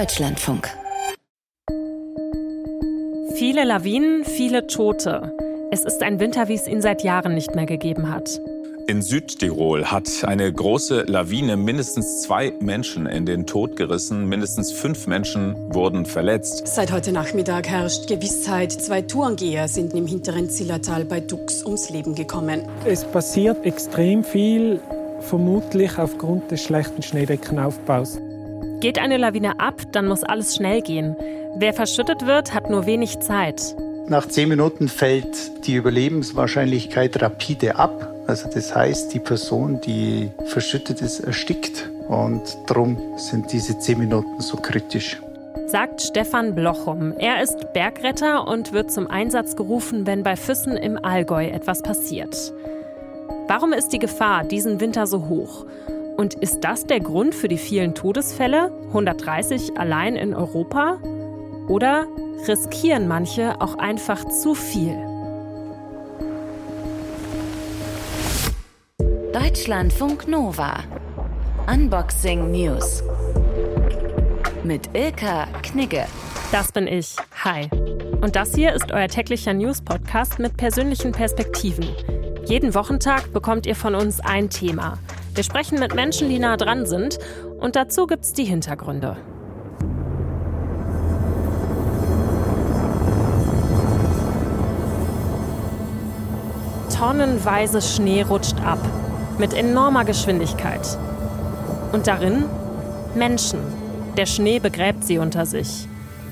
Deutschlandfunk. Viele Lawinen, viele Tote. Es ist ein Winter, wie es ihn seit Jahren nicht mehr gegeben hat. In Südtirol hat eine große Lawine mindestens 2 Menschen in den Tod gerissen. Mindestens 5 Menschen wurden verletzt. Seit heute Nachmittag herrscht Gewissheit. 2 Tourengeher sind im hinteren Zillertal bei Dux ums Leben gekommen. Es passiert extrem viel, vermutlich aufgrund des schlechten Schneedeckenaufbaus. Geht eine Lawine ab, dann muss alles schnell gehen. Wer verschüttet wird, hat nur wenig Zeit. Nach 10 Minuten fällt die Überlebenswahrscheinlichkeit rapide ab. Also das heißt, die Person, die verschüttet ist, erstickt. Und darum sind diese 10 Minuten so kritisch. Sagt Stefan Blochum. Er ist Bergretter und wird zum Einsatz gerufen, wenn bei Füssen im Allgäu etwas passiert. Warum ist die Gefahr diesen Winter so hoch? Und ist das der Grund für die vielen Todesfälle? 130 allein in Europa? Oder riskieren manche auch einfach zu viel? Deutschlandfunk Nova. Unboxing News. Mit Ilka Knigge. Das bin ich. Hi. Und das hier ist euer täglicher News-Podcast mit persönlichen Perspektiven. Jeden Wochentag bekommt ihr von uns ein Thema. Wir sprechen mit Menschen, die nah dran sind. Und dazu gibt's die Hintergründe. Tonnenweise Schnee rutscht ab. Mit enormer Geschwindigkeit. Und darin Menschen. Der Schnee begräbt sie unter sich.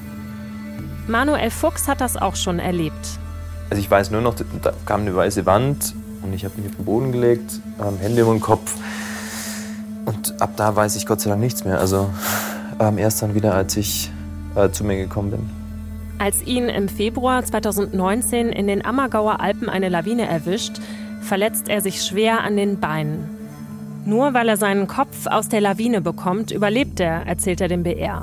Manuel Fuchs hat das auch schon erlebt. Also ich weiß nur noch, da kam eine weiße Wand und ich habe mich auf den Boden gelegt, Hände über den Kopf. Und ab da weiß ich Gott sei Dank nichts mehr. Also erst dann wieder, als ich zu mir gekommen bin. Als ihn im Februar 2019 in den Ammergauer Alpen eine Lawine erwischt, verletzt er sich schwer an den Beinen. Nur weil er seinen Kopf aus der Lawine bekommt, überlebt er, erzählt er dem BR.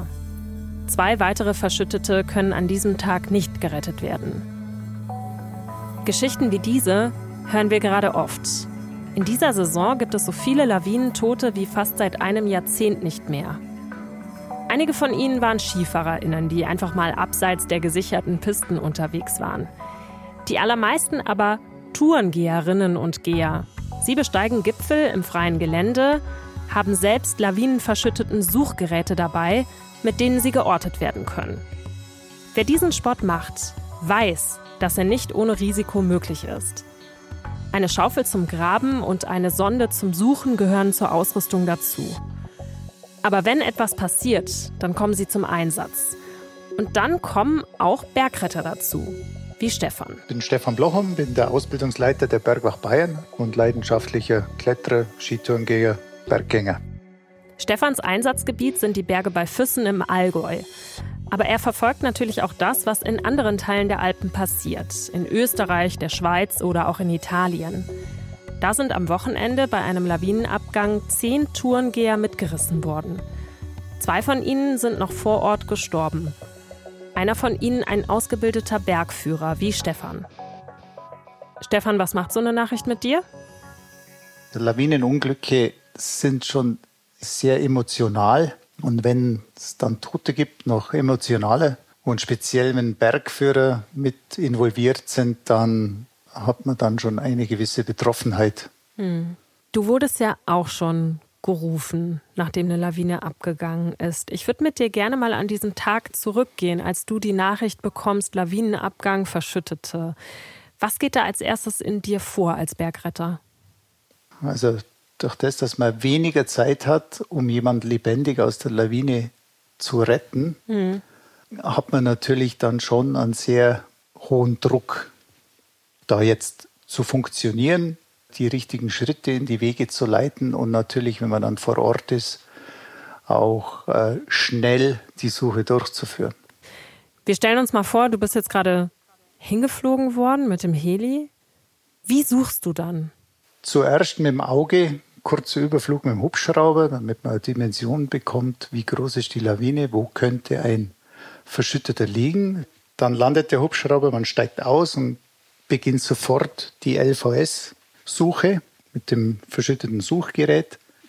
2 weitere Verschüttete können an diesem Tag nicht gerettet werden. Geschichten wie diese hören wir gerade oft. In dieser Saison gibt es so viele Lawinentote wie fast seit einem Jahrzehnt nicht mehr. Einige von ihnen waren SkifahrerInnen, die einfach mal abseits der gesicherten Pisten unterwegs waren. Die allermeisten aber Tourengeherinnen und Geher. Sie besteigen Gipfel im freien Gelände, haben selbst lawinenverschütteten Suchgeräte dabei, mit denen sie geortet werden können. Wer diesen Sport macht, weiß, dass er nicht ohne Risiko möglich ist. Eine Schaufel zum Graben und eine Sonde zum Suchen gehören zur Ausrüstung dazu. Aber wenn etwas passiert, dann kommen sie zum Einsatz. Und dann kommen auch Bergretter dazu, wie Stefan. Ich bin Stefan Blochum, bin der Ausbildungsleiter der Bergwacht Bayern und leidenschaftlicher Kletterer, Skitourengeher, Berggänger. Stefans Einsatzgebiet sind die Berge bei Füssen im Allgäu. Aber er verfolgt natürlich auch das, was in anderen Teilen der Alpen passiert. In Österreich, der Schweiz oder auch in Italien. Da sind am Wochenende bei einem Lawinenabgang 10 Tourengeher mitgerissen worden. 2 von ihnen sind noch vor Ort gestorben. Einer von ihnen ein ausgebildeter Bergführer, wie Stefan. Stefan, was macht so eine Nachricht mit dir? Lawinenunglücke sind schon sehr emotional. Und wenn es dann Tote gibt, noch emotionaler. Und speziell, wenn Bergführer mit involviert sind, dann hat man dann schon eine gewisse Betroffenheit. Du wurdest ja auch schon gerufen, nachdem eine Lawine abgegangen ist. Ich würde mit dir gerne mal an diesen Tag zurückgehen, als du die Nachricht bekommst, Lawinenabgang, Verschüttete. Was geht da als erstes in dir vor als Bergretter? Also durch das, dass man weniger Zeit hat, um jemanden lebendig aus der Lawine zu retten, hat man natürlich dann schon einen sehr hohen Druck, da jetzt zu funktionieren, die richtigen Schritte in die Wege zu leiten und natürlich, wenn man dann vor Ort ist, auch schnell die Suche durchzuführen. Wir stellen uns mal vor, du bist jetzt gerade hingeflogen worden mit dem Heli. Wie suchst du dann? Zuerst mit dem Auge, kurzer Überflug mit dem Hubschrauber, damit man eine Dimension bekommt, wie groß ist die Lawine, wo könnte ein Verschütteter liegen. Dann landet der Hubschrauber, man steigt aus und beginnt sofort die LVS-Suche mit dem verschütteten Suchgerät.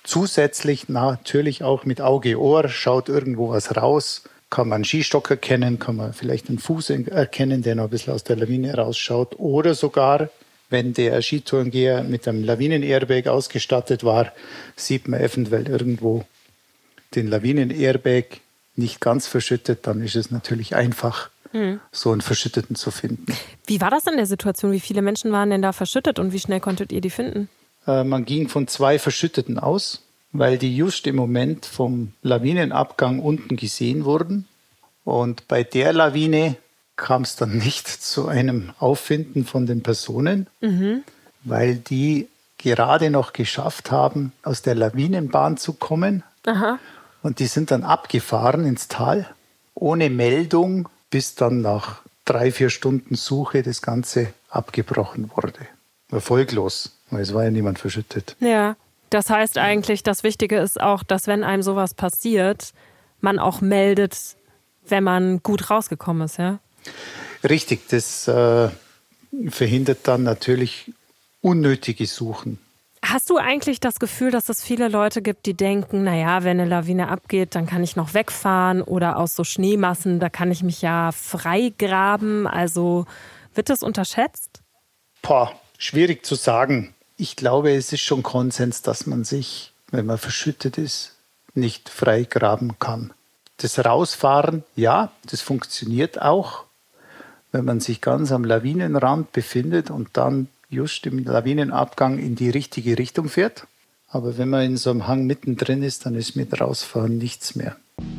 zusätzlich natürlich auch mit Auge, Ohr, schaut irgendwo was raus, kann man einen Skistock erkennen, kann man vielleicht einen Fuß erkennen, der noch ein bisschen aus der Lawine rausschaut. Oder sogar, wenn der Skitourengeher mit einem Lawinen-Airbag ausgestattet war, sieht man eventuell irgendwo den Lawinen-Airbag nicht ganz verschüttet. Dann ist es natürlich einfach, so einen Verschütteten zu finden. Wie war das in der Situation? Wie viele Menschen waren denn da verschüttet und wie schnell konntet ihr die finden? Man ging von 2 Verschütteten aus, weil die just im Moment vom Lawinenabgang unten gesehen wurden. Und bei der Lawine kam es dann nicht zu einem Auffinden von den Personen, weil die gerade noch geschafft haben, aus der Lawinenbahn zu kommen. Aha. Und die sind dann abgefahren ins Tal, ohne Meldung, bis dann nach 3-4 Stunden Suche das Ganze abgebrochen wurde. Erfolglos, weil es war ja niemand verschüttet. Ja, das heißt eigentlich, das Wichtige ist auch, dass wenn einem sowas passiert, man auch meldet, wenn man gut rausgekommen ist, ja? Richtig, das verhindert dann natürlich unnötige Suchen. Hast du eigentlich das Gefühl, dass es viele Leute gibt, die denken, naja, wenn eine Lawine abgeht, dann kann ich noch wegfahren oder aus so Schneemassen, da kann ich mich ja freigraben. Also wird das unterschätzt? Schwierig zu sagen. Ich glaube, es ist schon Konsens, dass man sich, wenn man verschüttet ist, nicht freigraben kann. Das Rausfahren, ja, das funktioniert auch, wenn man sich ganz am Lawinenrand befindet und dann just im Lawinenabgang in die richtige Richtung fährt. Aber wenn man in so einem Hang mittendrin ist, dann ist mit Rausfahren nichts mehr.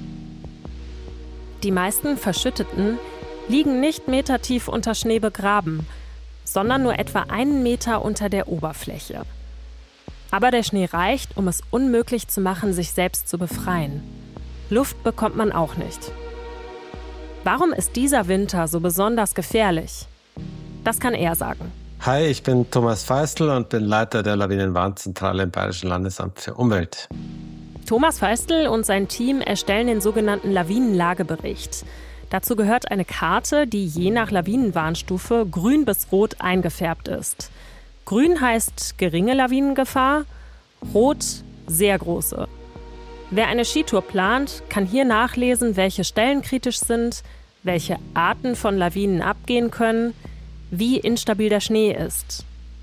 Die meisten Verschütteten liegen nicht metertief unter Schnee begraben, sondern nur etwa 1 Meter unter der Oberfläche. Aber der Schnee reicht, um es unmöglich zu machen, sich selbst zu befreien. Luft bekommt man auch nicht. Warum ist dieser Winter so besonders gefährlich? Das kann er sagen. Hi, ich bin Thomas Feistl und bin Leiter der Lawinenwarnzentrale im Bayerischen Landesamt für Umwelt. Thomas Feistl und sein Team erstellen den sogenannten Lawinenlagebericht. Dazu gehört eine Karte, die je nach Lawinenwarnstufe grün bis rot eingefärbt ist. Grün heißt geringe Lawinengefahr, rot sehr große. Wer eine Skitour plant, kann hier nachlesen, welche Stellen kritisch sind, welche Arten von Lawinen abgehen können, wie instabil der Schnee ist.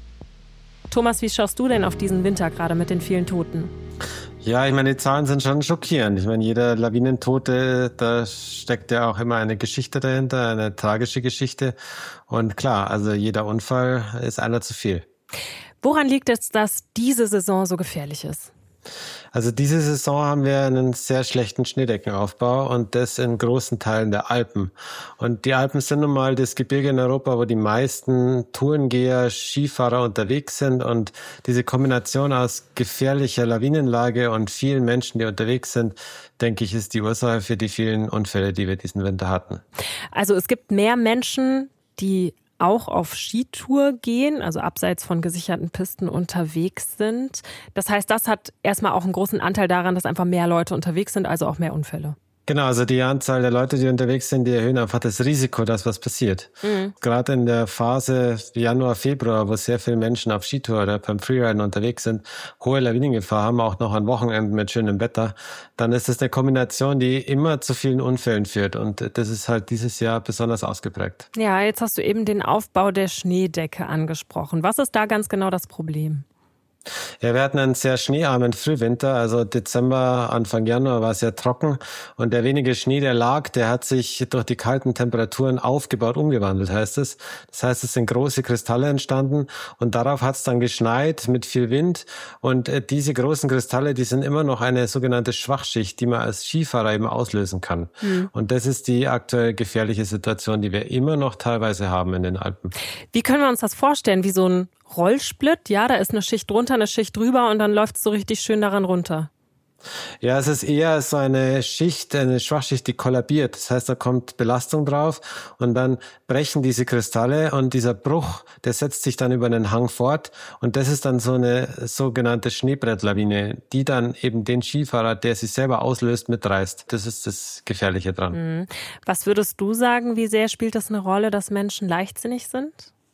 Thomas, wie schaust du denn auf diesen Winter gerade mit den vielen Toten? Ja, ich meine, die Zahlen sind schon schockierend. Ich meine, jeder Lawinentote, da steckt ja auch immer eine Geschichte dahinter, eine tragische Geschichte. Und klar, also jeder Unfall ist einer zu viel. Woran liegt es, dass diese Saison so gefährlich ist? Also diese Saison haben wir einen sehr schlechten Schneedeckenaufbau und das in großen Teilen der Alpen. Und die Alpen sind nun mal das Gebirge in Europa, wo die meisten Tourengeher, Skifahrer unterwegs sind. Und diese Kombination aus gefährlicher Lawinenlage und vielen Menschen, die unterwegs sind, denke ich, ist die Ursache für die vielen Unfälle, die wir diesen Winter hatten. Also es gibt mehr Menschen, die auch auf Skitour gehen, also abseits von gesicherten Pisten unterwegs sind. Das heißt, das hat erstmal auch einen großen Anteil daran, dass einfach mehr Leute unterwegs sind, also auch mehr Unfälle. Genau, also die Anzahl der Leute, die unterwegs sind, die erhöhen einfach das Risiko, dass was passiert. Gerade in der Phase Januar, Februar, wo sehr viele Menschen auf Skitour oder beim Freeriden unterwegs sind, hohe Lawinengefahr haben, auch noch an Wochenenden mit schönem Wetter, dann ist das eine Kombination, die immer zu vielen Unfällen führt. Und das ist halt dieses Jahr besonders ausgeprägt. Ja, jetzt hast du eben den Aufbau der Schneedecke angesprochen. Was ist da ganz genau das Problem? Ja, wir hatten einen sehr schneearmen Frühwinter, also Dezember, Anfang Januar war es sehr trocken und der wenige Schnee, der lag, der hat sich durch die kalten Temperaturen aufgebaut, umgewandelt, heißt es. Das heißt, es sind große Kristalle entstanden und darauf hat es dann geschneit mit viel Wind und diese großen Kristalle, die sind immer noch eine sogenannte Schwachschicht, die man als Skifahrer eben auslösen kann. Und das ist die aktuell gefährliche Situation, die wir immer noch teilweise haben in den Alpen. Wie können wir uns das vorstellen? Wie so ein Rollsplit? Ja, da ist eine Schicht drunter, eine Schicht drüber und dann läuft es so richtig schön daran runter. Ja, es ist eher so eine Schicht, eine Schwachschicht, die kollabiert. Das heißt, da kommt Belastung drauf und dann brechen diese Kristalle und dieser Bruch, der setzt sich dann über einen Hang fort und das ist dann so eine sogenannte Schneebrettlawine, die dann eben den Skifahrer, der sie selber auslöst, mitreißt. Das ist das Gefährliche dran. Was würdest du sagen, wie sehr spielt das eine Rolle, dass Menschen leichtsinnig sind?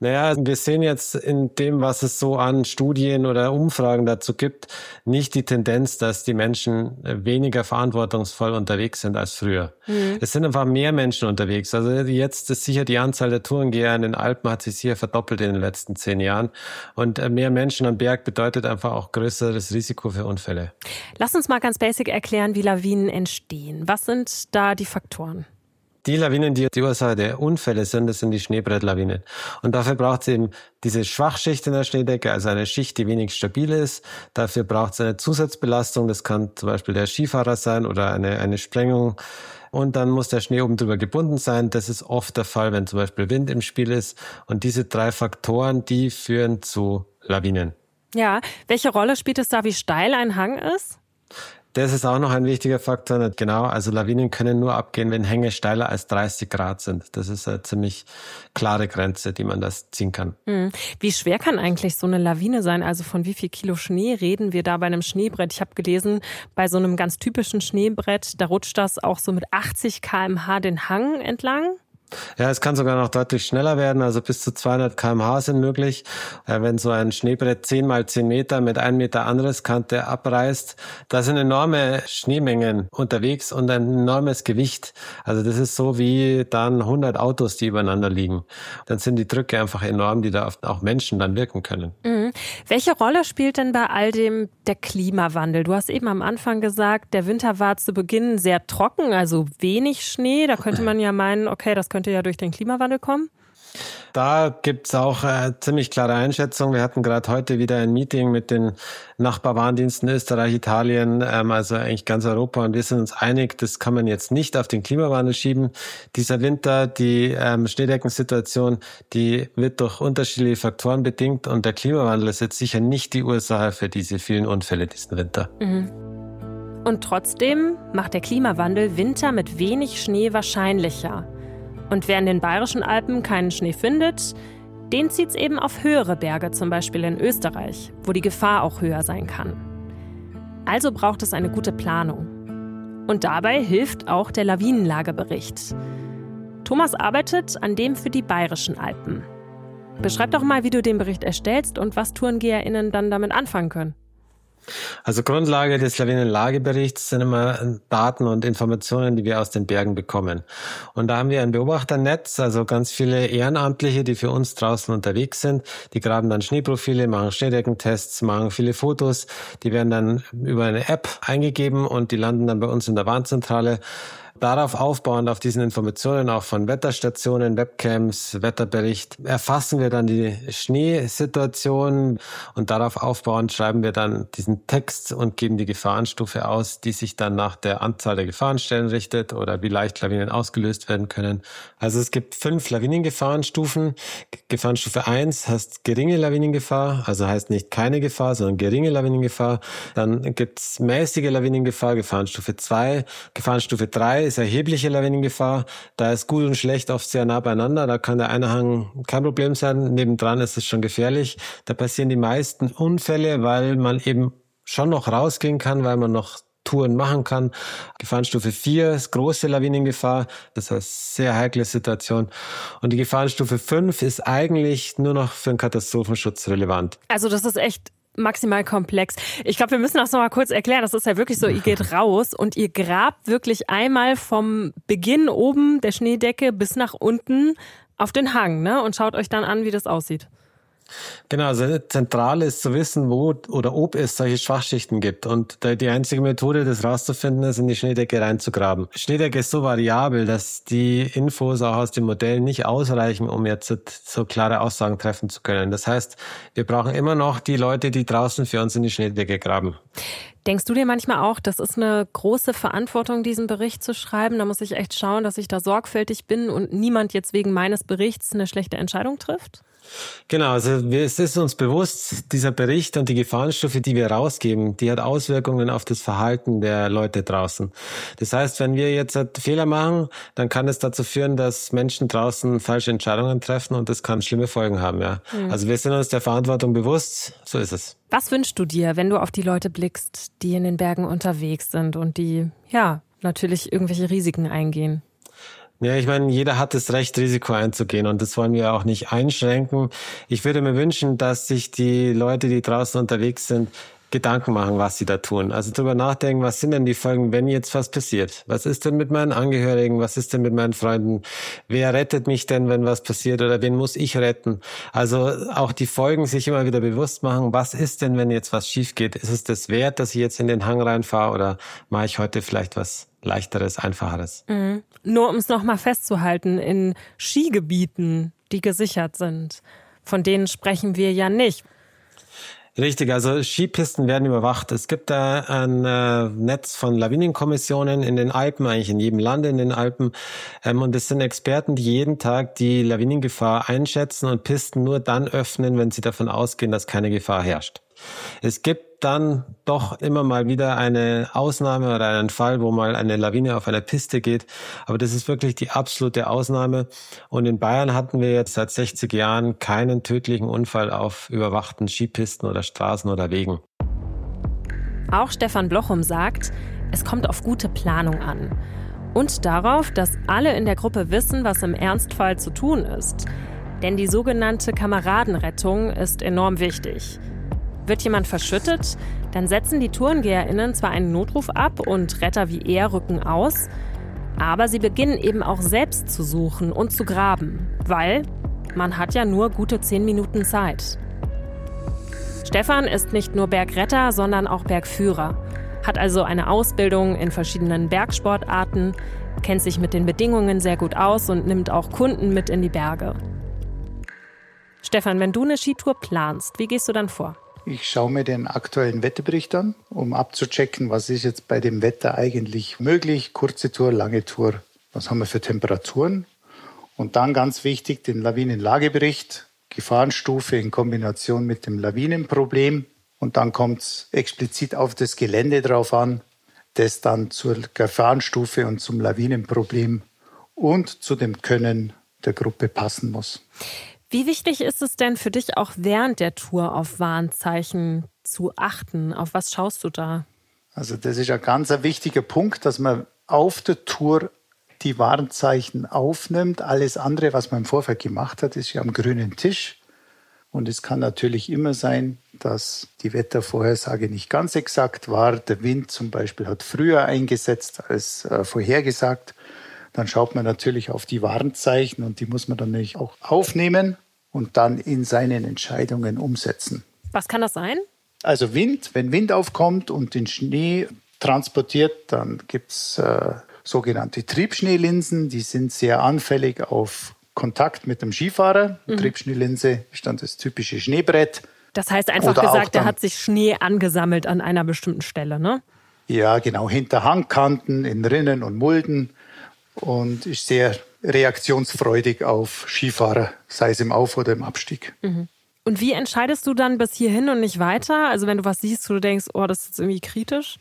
Naja, wir sehen jetzt in dem, was es so an Studien oder Umfragen dazu gibt, nicht die Tendenz, dass die Menschen weniger verantwortungsvoll unterwegs sind als früher. Es sind einfach mehr Menschen unterwegs. Also jetzt ist sicher die Anzahl der Tourengeher in den Alpen hat sich sicher verdoppelt in den letzten 10 Jahren. Und mehr Menschen am Berg bedeutet einfach auch größeres Risiko für Unfälle. Lass uns mal ganz basic erklären, wie Lawinen entstehen. Was sind da die Faktoren? Die Lawinen, die die Ursache der Unfälle sind, das sind die Schneebrettlawinen. Und dafür braucht es eben diese Schwachschicht in der Schneedecke, also eine Schicht, die wenig stabil ist. Dafür braucht es eine Zusatzbelastung, das kann zum Beispiel der Skifahrer sein oder eine Sprengung. Und dann muss der Schnee oben drüber gebunden sein. Das ist oft der Fall, wenn zum Beispiel Wind im Spiel ist. Und diese 3 Faktoren, die führen zu Lawinen. Ja, welche Rolle spielt es da, wie steil ein Hang ist? Das ist auch noch ein wichtiger Faktor. Genau, also Lawinen können nur abgehen, wenn Hänge steiler als 30 Grad sind. Das ist eine ziemlich klare Grenze, die man das ziehen kann. Wie schwer kann eigentlich so eine Lawine sein? Also von wie viel Kilo Schnee reden wir da bei einem Schneebrett? Ich habe gelesen, bei so einem ganz typischen Schneebrett, da rutscht das auch so mit 80 km/h den Hang entlang. Ja, es kann sogar noch deutlich schneller werden, also bis zu 200 km/h sind möglich. Wenn so ein Schneebrett 10 mal 10 Meter mit 1 Meter Anrisskante abreißt, da sind enorme Schneemengen unterwegs und ein enormes Gewicht. Also das ist so wie dann 100 Autos, die übereinander liegen. Dann sind die Drücke einfach enorm, die da auf auch Menschen dann wirken können. Welche Rolle spielt denn bei all dem der Klimawandel? Du hast eben am Anfang gesagt, der Winter war zu Beginn sehr trocken, also wenig Schnee. Da könnte man ja meinen, okay, das könnte ja durch den Klimawandel kommen. Da gibt's auch ziemlich klare Einschätzungen. Wir hatten gerade heute wieder ein Meeting mit den Nachbarwarndiensten Österreich, Italien, also eigentlich ganz Europa. Und wir sind uns einig, das kann man jetzt nicht auf den Klimawandel schieben. Dieser Winter, die Schneedeckensituation, die wird durch unterschiedliche Faktoren bedingt. Und der Klimawandel ist jetzt sicher nicht die Ursache für diese vielen Unfälle diesen Winter. Und trotzdem macht der Klimawandel Winter mit wenig Schnee wahrscheinlicher. Und wer in den Bayerischen Alpen keinen Schnee findet, den zieht's eben auf höhere Berge, zum Beispiel in Österreich, wo die Gefahr auch höher sein kann. Also braucht es eine gute Planung. Und dabei hilft auch der Lawinenlagebericht. Thomas arbeitet an dem für die Bayerischen Alpen. Beschreib doch mal, wie du den Bericht erstellst und was TourengeherInnen dann damit anfangen können. Also Grundlage des Lawinenlageberichts sind immer Daten und Informationen, die wir aus den Bergen bekommen. Und da haben wir ein Beobachternetz, also ganz viele Ehrenamtliche, die für uns draußen unterwegs sind. Die graben dann Schneeprofile, machen Schneedeckentests, machen viele Fotos. Die werden dann über eine App eingegeben und die landen dann bei uns in der Warnzentrale. Darauf aufbauend, auf diesen Informationen auch von Wetterstationen, Webcams, Wetterbericht, erfassen wir dann die Schneesituation und darauf aufbauend schreiben wir dann diesen Text und geben die Gefahrenstufe aus, die sich dann nach der Anzahl der Gefahrenstellen richtet oder wie leicht Lawinen ausgelöst werden können. Also es gibt 5 Lawinengefahrenstufen. Gefahrenstufe 1 heißt geringe Lawinengefahr, also heißt nicht keine Gefahr, sondern geringe Lawinengefahr. Dann gibt's mäßige Lawinengefahr, Gefahrenstufe 2, Gefahrenstufe 3 ist erhebliche Lawinengefahr. Da ist gut und schlecht oft sehr nah beieinander. Da kann der eine Hang kein Problem sein. Nebendran ist es schon gefährlich. Da passieren die meisten Unfälle, weil man eben schon noch rausgehen kann, weil man noch Touren machen kann. Gefahrenstufe 4 ist große Lawinengefahr. Das ist eine sehr heikle Situation. Und die Gefahrenstufe 5 ist eigentlich nur noch für den Katastrophenschutz relevant. Also das ist echt maximal komplex. Ich glaube, wir müssen das noch mal kurz erklären. Das ist ja wirklich so, ihr geht raus und ihr grabt wirklich einmal vom Beginn oben der Schneedecke bis nach unten auf den Hang, ne? Und schaut euch dann an, wie das aussieht. Genau, also zentral ist zu wissen, wo oder ob es solche Schwachschichten gibt. Und die einzige Methode, das rauszufinden, ist, in die Schneedecke reinzugraben. Schneedecke ist so variabel, dass die Infos auch aus den Modellen nicht ausreichen, um jetzt so klare Aussagen treffen zu können. Das heißt, wir brauchen immer noch die Leute, die draußen für uns in die Schneedecke graben. Denkst du dir manchmal auch, das ist eine große Verantwortung, diesen Bericht zu schreiben? Da muss ich echt schauen, dass ich da sorgfältig bin und niemand jetzt wegen meines Berichts eine schlechte Entscheidung trifft? Genau, also es ist uns bewusst, dieser Bericht und die Gefahrenstufe, die wir rausgeben, die hat Auswirkungen auf das Verhalten der Leute draußen. Das heißt, wenn wir jetzt Fehler machen, dann kann es dazu führen, dass Menschen draußen falsche Entscheidungen treffen und das kann schlimme Folgen haben. Ja. Also wir sind uns der Verantwortung bewusst, so ist es. Was wünschst du dir, wenn du auf die Leute blickst, die in den Bergen unterwegs sind und die, ja, natürlich irgendwelche Risiken eingehen? Ja, ich meine, jeder hat das Recht, Risiko einzugehen und das wollen wir auch nicht einschränken. Ich würde mir wünschen, dass sich die Leute, die draußen unterwegs sind, Gedanken machen, was sie da tun. Also drüber nachdenken, was sind denn die Folgen, wenn jetzt was passiert? Was ist denn mit meinen Angehörigen? Was ist denn mit meinen Freunden? Wer rettet mich denn, wenn was passiert? Oder wen muss ich retten? Also auch die Folgen sich immer wieder bewusst machen. Was ist denn, wenn jetzt was schief geht? Ist es das wert, dass ich jetzt in den Hang reinfahre? Oder mache ich heute vielleicht was Leichteres, Einfacheres? Mhm. Nur um es nochmal festzuhalten, in Skigebieten, die gesichert sind, von denen sprechen wir ja nicht. Richtig, also Skipisten werden überwacht. Es gibt da ein Netz von Lawinenkommissionen in den Alpen, eigentlich in jedem Land in den Alpen. Und es sind Experten, die jeden Tag die Lawinengefahr einschätzen und Pisten nur dann öffnen, wenn sie davon ausgehen, dass keine Gefahr herrscht. Es gibt dann doch immer mal wieder eine Ausnahme oder einen Fall, wo mal eine Lawine auf einer Piste geht. Aber das ist wirklich die absolute Ausnahme. Und in Bayern hatten wir jetzt seit 60 Jahren keinen tödlichen Unfall auf überwachten Skipisten oder Straßen oder Wegen. Auch Stefan Blochum sagt, es kommt auf gute Planung an. Und darauf, dass alle in der Gruppe wissen, was im Ernstfall zu tun ist. Denn die sogenannte Kameradenrettung ist enorm wichtig. Wird jemand verschüttet, dann setzen die TourengeherInnen zwar einen Notruf ab und Retter wie er rücken aus, aber sie beginnen eben auch selbst zu suchen und zu graben, weil man hat ja nur gute 10 Minuten Zeit. Stefan ist nicht nur Bergretter, sondern auch Bergführer, hat also eine Ausbildung in verschiedenen Bergsportarten, kennt sich mit den Bedingungen sehr gut aus und nimmt auch Kunden mit in die Berge. Stefan, wenn du eine Skitour planst, wie gehst du dann vor? Ich schaue mir den aktuellen Wetterbericht an, um abzuchecken, was ist jetzt bei dem Wetter eigentlich möglich. Kurze Tour, lange Tour, was haben wir für Temperaturen. Und dann ganz wichtig, den Lawinenlagebericht, Gefahrenstufe in Kombination mit dem Lawinenproblem. Und dann kommt es explizit auf das Gelände drauf an, das dann zur Gefahrenstufe und zum Lawinenproblem und zu dem Können der Gruppe passen muss. Wie wichtig ist es denn für dich auch während der Tour auf Warnzeichen zu achten? Auf was schaust du da? Also das ist ein ganz wichtiger Punkt, dass man auf der Tour die Warnzeichen aufnimmt. Alles andere, was man im Vorfeld gemacht hat, ist ja am grünen Tisch. Und es kann natürlich immer sein, dass die Wettervorhersage nicht ganz exakt war. Der Wind zum Beispiel hat früher eingesetzt als vorhergesagt. Dann schaut man natürlich auf die Warnzeichen und die muss man dann natürlich auch aufnehmen und dann in seinen Entscheidungen umsetzen. Was kann das sein? Also Wind, wenn Wind aufkommt und den Schnee transportiert, dann gibt es sogenannte Triebschneelinsen. Die sind sehr anfällig auf Kontakt mit dem Skifahrer. Triebschneelinse ist dann das typische Schneebrett. Das heißt einfach gesagt, da hat sich Schnee angesammelt an einer bestimmten Stelle, ne? Ja, genau, hinter Hangkanten, in Rinnen und Mulden. Und ist sehr reaktionsfreudig auf Skifahrer, sei es im Auf- oder im Abstieg. Mhm. Und wie entscheidest du dann bis hierhin und nicht weiter? Also wenn du was siehst, wo du denkst, oh, das ist jetzt irgendwie kritisch?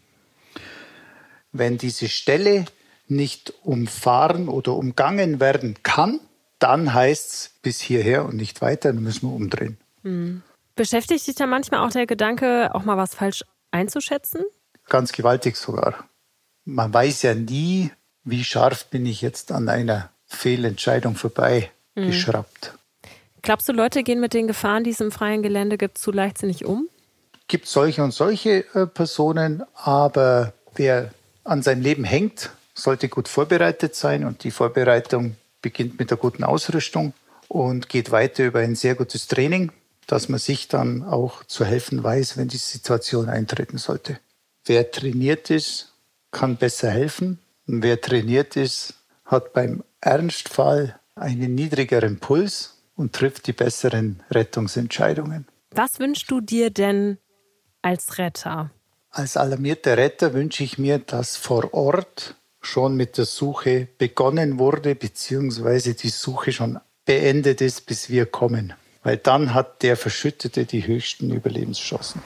Wenn diese Stelle nicht umfahren oder umgangen werden kann, dann heißt es bis hierher und nicht weiter, dann müssen wir umdrehen. Mhm. Beschäftigt dich da manchmal auch der Gedanke, auch mal was falsch einzuschätzen? Ganz gewaltig sogar. Man weiß ja nie, wie scharf bin ich jetzt an einer Fehlentscheidung vorbei geschraubt. Glaubst du, Leute gehen mit den Gefahren, die es im freien Gelände gibt, zu leichtsinnig um? Gibt solche und solche Personen, aber wer an sein Leben hängt, sollte gut vorbereitet sein. Und die Vorbereitung beginnt mit der guten Ausrüstung und geht weiter über ein sehr gutes Training, dass man sich dann auch zu helfen weiß, wenn die Situation eintreten sollte. Wer trainiert ist, kann besser helfen. Und wer trainiert ist, hat beim Ernstfall einen niedrigeren Puls und trifft die besseren Rettungsentscheidungen. Was wünschst du dir denn als Retter? Als alarmierter Retter wünsche ich mir, dass vor Ort schon mit der Suche begonnen wurde, beziehungsweise die Suche schon beendet ist, bis wir kommen. Weil dann hat der Verschüttete die höchsten Überlebenschancen.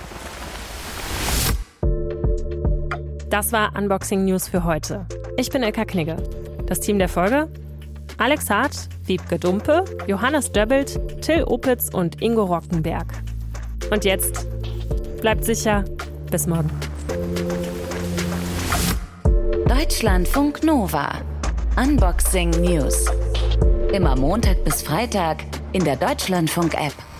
Das war Unboxing News für heute. Ich bin Ilka Knigge. Das Team der Folge: Alex Hart, Wiebke Dumpe, Johannes Döbbelt, Till Opitz und Ingo Rockenberg. Und jetzt bleibt sicher, bis morgen. Deutschlandfunk Nova. Unboxing News. Immer Montag bis Freitag in der Deutschlandfunk-App.